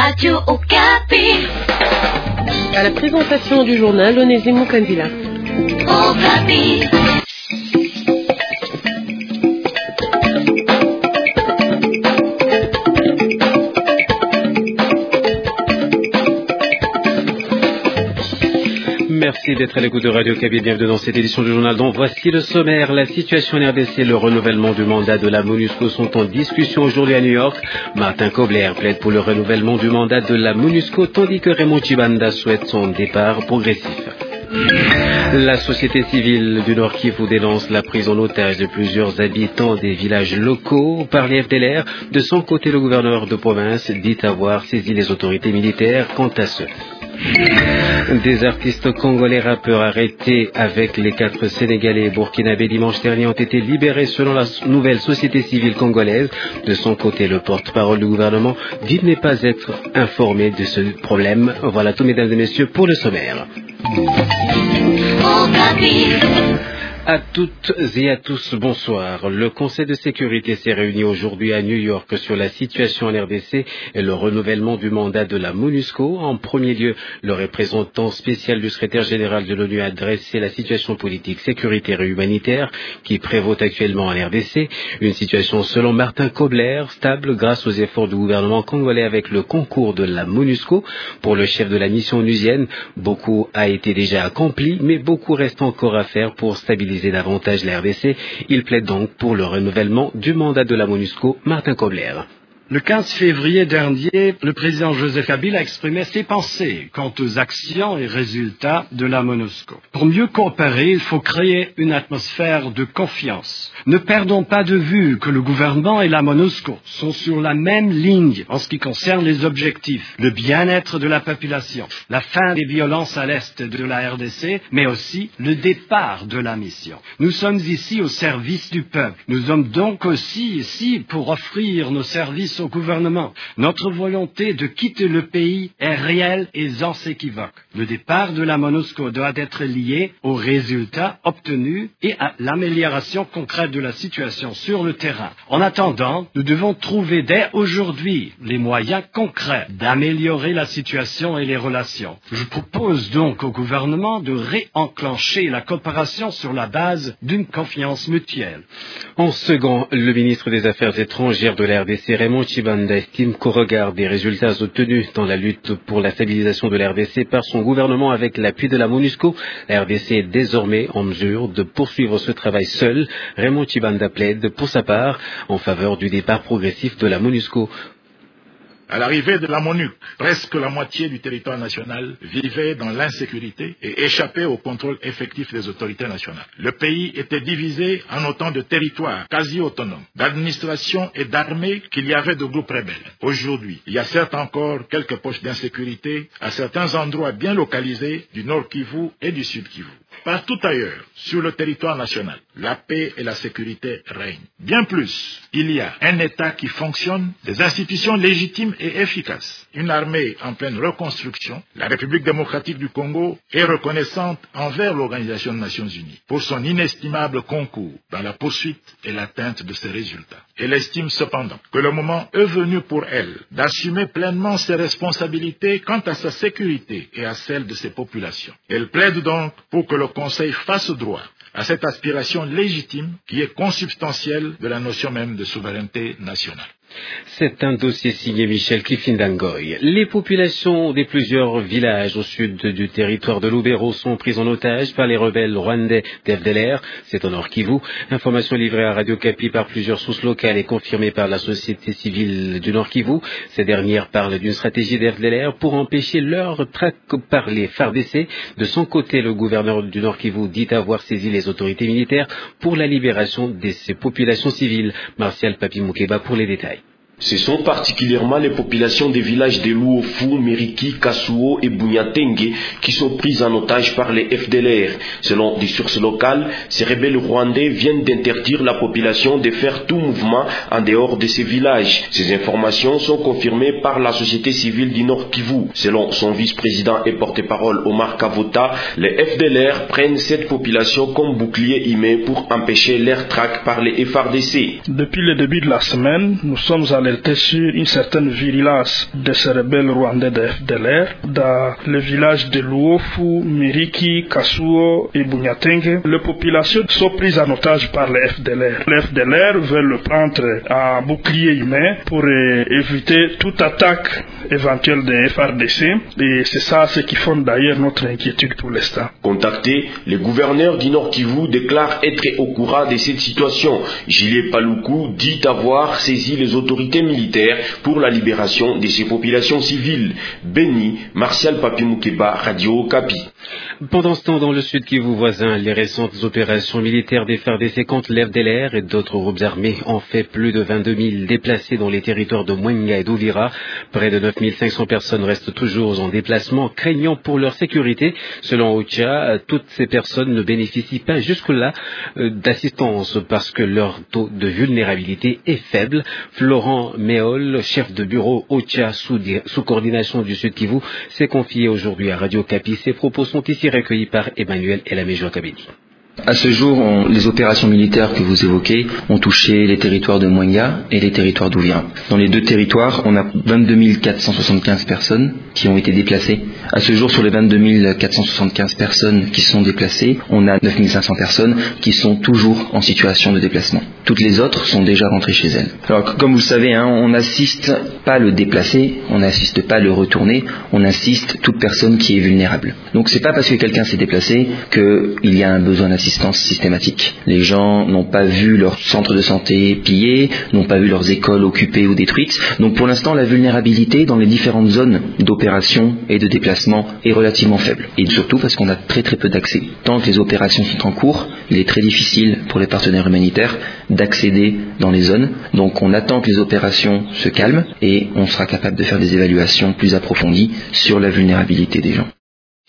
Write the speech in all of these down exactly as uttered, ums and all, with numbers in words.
Radio Okapi. À la présentation du journal, Onésimo Kandila. Okapi. Merci d'être à l'écoute de Radio Okapi. Bienvenue dans cette édition du journal. Donc voici le sommaire. La situation en R D C et le renouvellement du mandat de la MONUSCO sont en discussion aujourd'hui à New York. Martin Kobler plaide pour le renouvellement du mandat de la MONUSCO, tandis que Raymond Tshibanda souhaite son départ progressif. La société civile du Nord Kivu dénonce la prise en otage de plusieurs habitants des villages locaux par les F D L R. De son côté, le gouverneur de province dit avoir saisi les autorités militaires quant à ce. Des artistes congolais rappeurs arrêtés avec les quatre Sénégalais et Burkinabés dimanche dernier ont été libérés selon la nouvelle société civile congolaise. De son côté, le porte-parole du gouvernement dit ne pas être informé de ce problème. Voilà tout, mesdames et messieurs, pour le sommaire. À toutes et à tous, bonsoir. Le Conseil de sécurité s'est réuni aujourd'hui à New York sur la situation en R D C et le renouvellement du mandat de la MONUSCO. En premier lieu, le représentant spécial du secrétaire général de l'ONU a dressé la situation politique, sécuritaire et humanitaire qui prévaut actuellement en R D C. Une situation, selon Martin Kobler, stable grâce aux efforts du gouvernement congolais avec le concours de la MONUSCO. Pour le chef de la mission onusienne, beaucoup a été déjà accompli, mais beaucoup reste encore à faire pour stabiliser davantage la R D C. Il plaide donc pour le renouvellement du mandat de la MONUSCO. Martin Kobler. Le quinze février dernier, le président Joseph Kabila exprimait ses pensées quant aux actions et résultats de la MONUSCO. Pour mieux coopérer, il faut créer une atmosphère de confiance. Ne perdons pas de vue que le gouvernement et la MONUSCO sont sur la même ligne en ce qui concerne les objectifs, le bien-être de la population, la fin des violences à l'est de la R D C, mais aussi le départ de la mission. Nous sommes ici au service du peuple. Nous sommes donc aussi ici pour offrir nos services au gouvernement. Notre volonté de quitter le pays est réelle et sans équivoque. Le départ de la MONUSCO doit être lié aux résultats obtenus et à l'amélioration concrète de la situation sur le terrain. En attendant, nous devons trouver dès aujourd'hui les moyens concrets d'améliorer la situation et les relations. Je propose donc au gouvernement de réenclencher la coopération sur la base d'une confiance mutuelle. En second, le ministre des Affaires étrangères de la R D C, Raymond Tshibanda, estime qu'au regard des résultats obtenus dans la lutte pour la stabilisation de la R D C par son gouvernement avec l'appui de la MONUSCO, la R D C est désormais en mesure de poursuivre ce travail seul. Raymond Tshibanda plaide pour sa part en faveur du départ progressif de la MONUSCO. À l'arrivée de la MONUC, presque la moitié du territoire national vivait dans l'insécurité et échappait au contrôle effectif des autorités nationales. Le pays était divisé en autant de territoires quasi autonomes, d'administration et d'armée qu'il y avait de groupes rebelles. Aujourd'hui, il y a certes encore quelques poches d'insécurité à certains endroits bien localisés du Nord Kivu et du Sud Kivu. Partout ailleurs, sur le territoire national, la paix et la sécurité règnent. Bien plus, il y a un État qui fonctionne, des institutions légitimes et efficaces, une armée en pleine reconstruction. La République démocratique du Congo est reconnaissante envers l'Organisation des Nations Unies pour son inestimable concours dans la poursuite et l'atteinte de ses résultats. Elle estime cependant que le moment est venu pour elle d'assumer pleinement ses responsabilités quant à sa sécurité et à celle de ses populations. Elle plaide donc pour que le Conseil fasse droit à cette aspiration légitime qui est consubstantielle de la notion même de souveraineté nationale. C'est un dossier signé Michel Kifindangoy. Les populations des plusieurs villages au sud du territoire de Lubero sont prises en otage par les rebelles rwandais des F D L R. C'est au Nord Kivu. Information livrée à Radio Okapi par plusieurs sources locales et confirmée par la société civile du Nord Kivu. Ces dernières parlent d'une stratégie des F D L R pour empêcher leur traque par les F A R D C. De son côté, le gouverneur du Nord Kivu dit avoir saisi les autorités militaires pour la libération de ces populations civiles. Martial Papi Moukeba pour les détails. Ce sont particulièrement les populations des villages de Luofu, Meriki, Kasuo et Bunyatenge qui sont prises en otage par les F D L R. Selon des sources locales, ces rebelles rwandais viennent d'interdire la population de faire tout mouvement en dehors de ces villages. Ces informations sont confirmées par la société civile du Nord Kivu. Selon son vice-président et porte-parole Omar Kavota, les F D L R prennent cette population comme bouclier humain pour empêcher leur traque par les F A R D C. Depuis le début de la semaine, nous sommes allés alerté sur une certaine virulence de ces rebelles rwandais de F D L R dans le village de Luofu, Miriki, Kasuo et Bunyatenge. Les populations sont prises en otage par les F D L R. Les F D L R veulent le prendre en bouclier humain pour euh, éviter toute attaque éventuelle des F R D C, et c'est ça ce qui fonde d'ailleurs notre inquiétude pour l'instant. Contacté, le gouverneur du Nord Kivu déclare être au courant de cette situation. Gilles Paluku dit avoir saisi les autorités militaires pour la libération de ces populations civiles. Béni, Martial Papi Moukeba, Radio Okapi. Pendant ce temps, dans le sud Kivu voisin, les récentes opérations militaires des F A R D C contre l'F D L R et d'autres groupes armés ont fait plus de vingt-deux mille déplacés dans les territoires de Mwenga et d'Ouvira. Près de neuf mille cinq cents personnes restent toujours en déplacement, craignant pour leur sécurité. Selon Ocha, toutes ces personnes ne bénéficient pas jusque-là d'assistance parce que leur taux de vulnérabilité est faible. Florent Méol, chef de bureau Ocha sous, sous coordination du Sud Kivu, s'est confié aujourd'hui à Radio Okapi. Ses propos sont ici recueillis par Emmanuel Elamejo Kabedi. À ce jour, on, les opérations militaires que vous évoquez ont touché les territoires de Mwenga et les territoires d'Ouvira. Dans les deux territoires, on a vingt-deux mille quatre cent soixante-quinze personnes qui ont été déplacées. À ce jour, sur les vingt-deux mille quatre cent soixante-quinze personnes qui sont déplacées, on a neuf mille cinq cents personnes qui sont toujours en situation de déplacement. Toutes les autres sont déjà rentrées chez elles. Alors, comme vous le savez, hein, on n'assiste pas le déplacé, on n'assiste pas le retourné, on assiste toute personne qui est vulnérable. Donc, c'est pas parce que quelqu'un s'est déplacé qu'il y a un besoin d'assistance systématique. Les gens n'ont pas vu leur centre de santé pillé, n'ont pas vu leurs écoles occupées ou détruites. Donc pour l'instant, la vulnérabilité dans les différentes zones d'opération et de déplacement est relativement faible. Et surtout parce qu'on a très très peu d'accès. Tant que les opérations sont en cours, il est très difficile pour les partenaires humanitaires d'accéder dans les zones. Donc on attend que les opérations se calment et on sera capable de faire des évaluations plus approfondies sur la vulnérabilité des gens.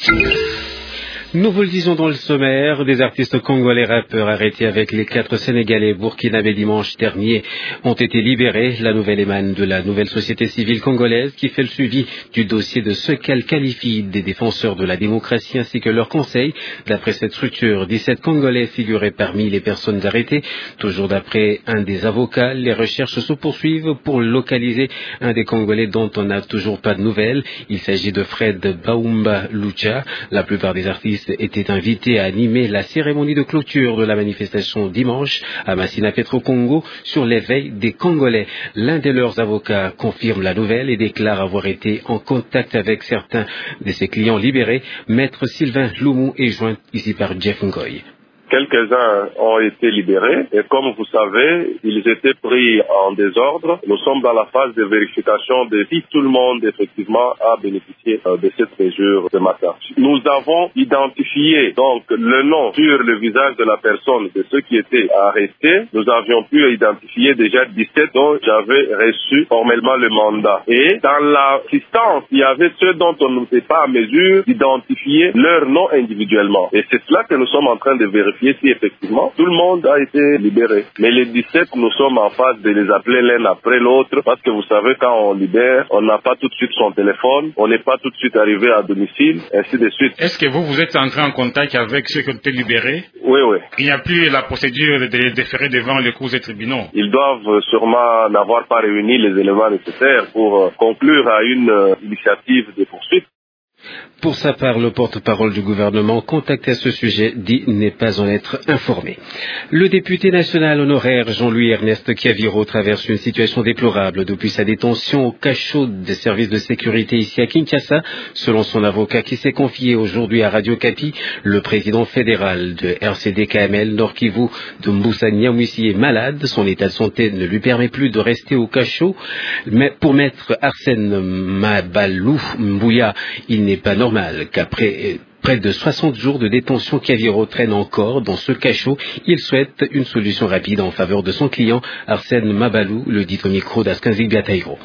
Nous vous le disons dans le sommaire, des artistes congolais rappeurs arrêtés avec les quatre Sénégalais burkinabés dimanche dernier ont été libérés. La nouvelle émane de la nouvelle société civile congolaise qui fait le suivi du dossier de ceux qu'elle qualifie des défenseurs de la démocratie ainsi que leurs conseils. D'après cette structure, dix-sept Congolais figuraient parmi les personnes arrêtées. Toujours d'après un des avocats, les recherches se poursuivent pour localiser un des Congolais dont on n'a toujours pas de nouvelles. Il s'agit de Fred Baumba Lucha. La plupart des artistes étaient invités à animer la cérémonie de clôture de la manifestation dimanche à Massina Petro Congo sur l'éveil des Congolais. L'un de leurs avocats confirme la nouvelle et déclare avoir été en contact avec certains de ses clients libérés. Maître Sylvain Loumou est joint ici par Jeff Ngoy. Quelques-uns ont été libérés et comme vous savez, ils étaient pris en désordre. Nous sommes dans la phase de vérification de si tout le monde effectivement a bénéficié de cette mesure ce matin. Nous avons identifié donc le nom sur le visage de la personne de ceux qui étaient arrêtés. Nous avions pu identifier déjà dix-sept dont j'avais reçu formellement le mandat. Et dans l'assistance, il y avait ceux dont on n'était pas à mesure d'identifier leur nom individuellement. Et c'est cela que nous sommes en train de vérifier si effectivement tout le monde a été libéré. Mais les dix-sept, nous sommes en phase de les appeler l'un après l'autre parce que vous savez, quand on libère, on n'a pas tout de suite son téléphone, on n'est pas tout de suite arrivé à domicile, ainsi de suite. Est-ce que vous, vous êtes entré en contact avec ceux qui ont été libérés? Oui, oui. Il n'y a plus la procédure de les déférer devant les cours et tribunaux? Ils doivent sûrement n'avoir pas réuni les éléments nécessaires pour conclure à une initiative de poursuite. Pour sa part, le porte-parole du gouvernement contacté à ce sujet dit n'est pas en être informé. Le député national honoraire Jean-Louis Ernest Kiaviro traverse une situation déplorable depuis sa détention au cachot des services de sécurité ici à Kinshasa. Selon son avocat qui s'est confié aujourd'hui à Radio Okapi, le président fédéral de R C D K M L Nord Kivu de Mbusa Nyamwisi est malade. Son état de santé ne lui permet plus de rester au cachot. Mais pour maître Arsène Mabalou Mbouya, il n'est pas normal qu'après près de soixante jours de détention, Kiaviro traîne encore dans ce cachot. Il souhaite une solution rapide en faveur de son client Arsène Mabalou, le dit au micro d'Askanzik Biatairo.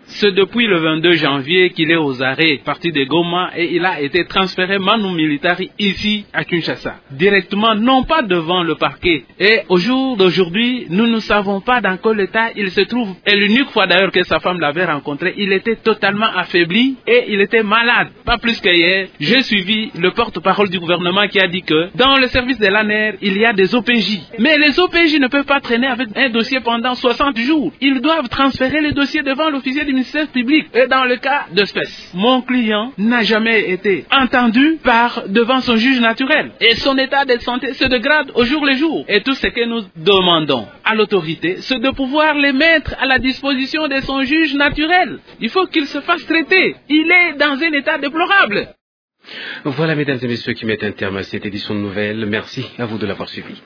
C'est depuis le vingt-deux janvier qu'il est aux arrêts, parti de Goma, et il a été transféré manu militari ici à Kinshasa, directement, non pas devant le parquet. Et au jour d'aujourd'hui, nous ne savons pas dans quel état il se trouve. Et l'unique fois d'ailleurs que sa femme l'avait rencontré, il était totalement affaibli et il était malade. Pas plus qu'hier, j'ai suivi le porte-parole du gouvernement qui a dit que dans le service de l'A N E R, il y a des O P J. Mais les O P J ne peuvent pas traîner avec un dossier pendant soixante jours. Ils doivent transférer le dossier devant l'officier du ministère public. Et dans le cas d'espèce, mon client n'a jamais été entendu par devant son juge naturel. Et son état de santé se dégrade au jour le jour. Et tout ce que nous demandons à l'autorité, c'est de pouvoir les mettre à la disposition de son juge naturel. Il faut qu'il se fasse traiter. Il est dans un état déplorable. Voilà, mesdames et messieurs, qui mettent un terme à cette édition de nouvelles. Merci à vous de l'avoir suivi.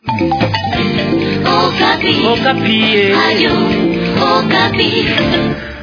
Okapi. Okapi. Radio Okapi.